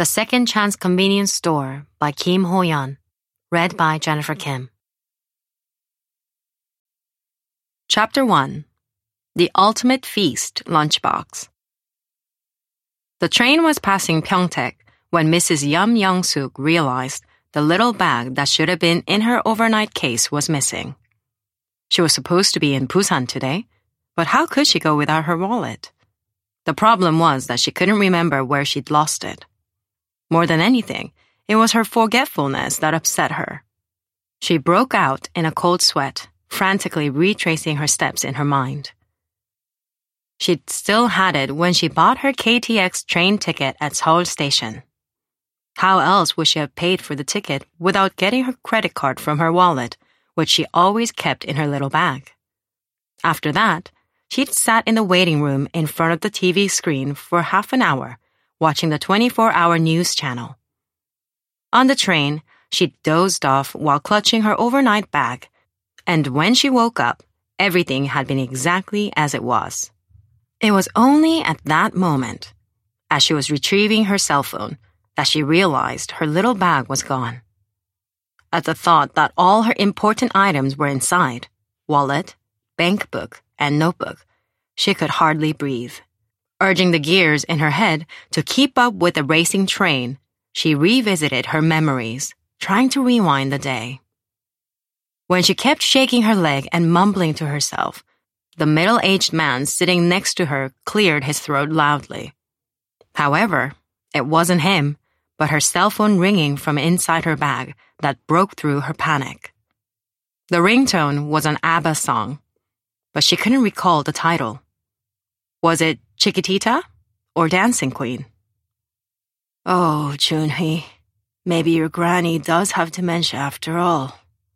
The Second Chance Convenience Store by Kim Ho-yeon. Read by Jennifer Kim. Chapter 1. The Ultimate Feast Lunchbox. The train was passing Pyeongtaek when Mrs. Yum Young-suk realized the little bag that should have been in her overnight case was missing. She was supposed to be in Busan today, but how could she go without her wallet? The problem was that she couldn't remember where she'd lost it. More than anything, it was her forgetfulness that upset her. She broke out in a cold sweat, frantically retracing her steps in her mind. She'd still had it when she bought her KTX train ticket at Seoul Station. How else would she have paid for the ticket without getting her credit card from her wallet, which she always kept in her little bag? After that, she'd sat in the waiting room in front of the TV screen for half an hour, watching the 24-hour news channel. On the train, she dozed off while clutching her overnight bag, and when she woke up, everything had been exactly as it was. It was only at that moment, as she was retrieving her cell phone, that she realized her little bag was gone. At the thought that all her important items were inside, wallet, bank book, and notebook, she could hardly breathe. Urging the gears in her head to keep up with the racing train, she revisited her memories, trying to rewind the day. When she kept shaking her leg and mumbling to herself, the middle-aged man sitting next to her cleared his throat loudly. However, it wasn't him, but her cell phone ringing from inside her bag that broke through her panic. The ringtone was an ABBA song, but she couldn't recall the title. Was it Chiquitita or Dancing Queen? Oh, Junhee, maybe your granny does have dementia after all.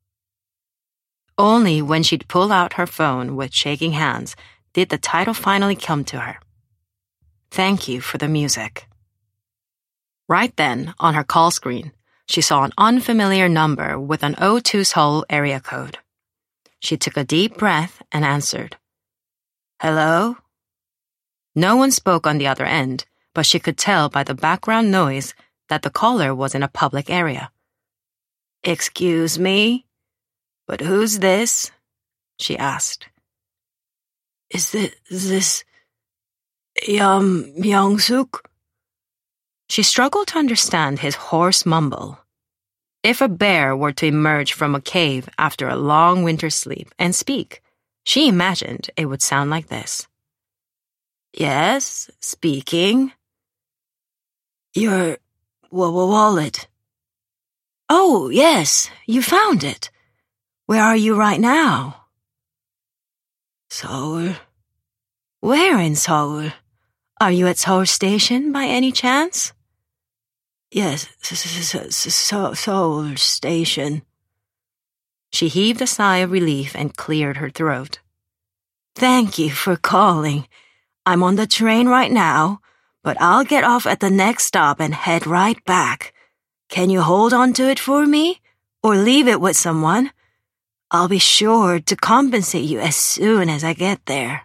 Only when she'd pull out her phone with shaking hands did the title finally come to her. Thank you for the music. Right then, on her call screen, she saw an unfamiliar number with an O2 Seoul area code. She took a deep breath and answered. Hello? No one spoke on the other end, but she could tell by the background noise that the caller was in a public area. Excuse me? But who's this? She asked. Is this Yum Young-suk? She struggled to understand his hoarse mumble. If a bear were to emerge from a cave after a long winter sleep and speak, she imagined it would sound like this. Yes, speaking. Your wallet. Oh, yes, you found it. Where are you right now? Seoul. Where in Seoul? Are you at Seoul Station by any chance? Yes, Seoul Station. She heaved a sigh of relief and cleared her throat. Thank you for calling. I'm on the train right now, but I'll get off at the next stop and head right back. Can you hold on to it for me, or leave it with someone? I'll be sure to compensate you as soon as I get there.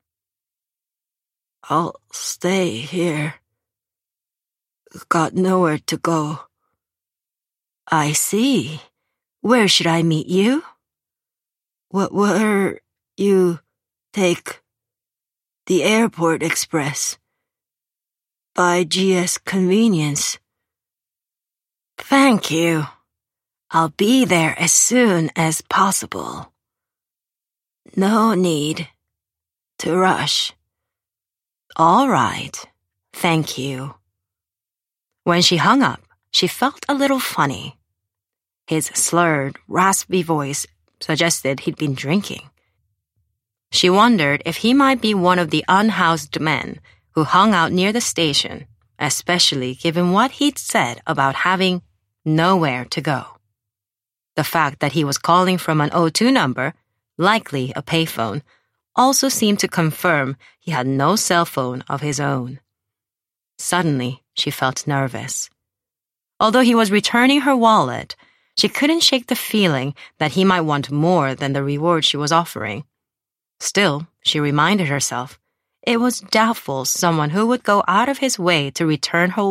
I'll stay here. Got nowhere to go. I see. Where should I meet you? Where you take the Airport Express by GS Convenience. Thank you. I'll be there as soon as possible. No need to rush. All right. Thank you. When she hung up, she felt a little funny. His slurred, raspy voice suggested he'd been drinking. She wondered if he might be one of the unhoused men who hung out near the station, especially given what he'd said about having nowhere to go. The fact that he was calling from an O2 number, likely a payphone, also seemed to confirm he had no cell phone of his own. Suddenly, she felt nervous. Although he was returning her wallet, she couldn't shake the feeling that he might want more than the reward she was offering. Still, she reminded herself, it was doubtful someone who would go out of his way to return her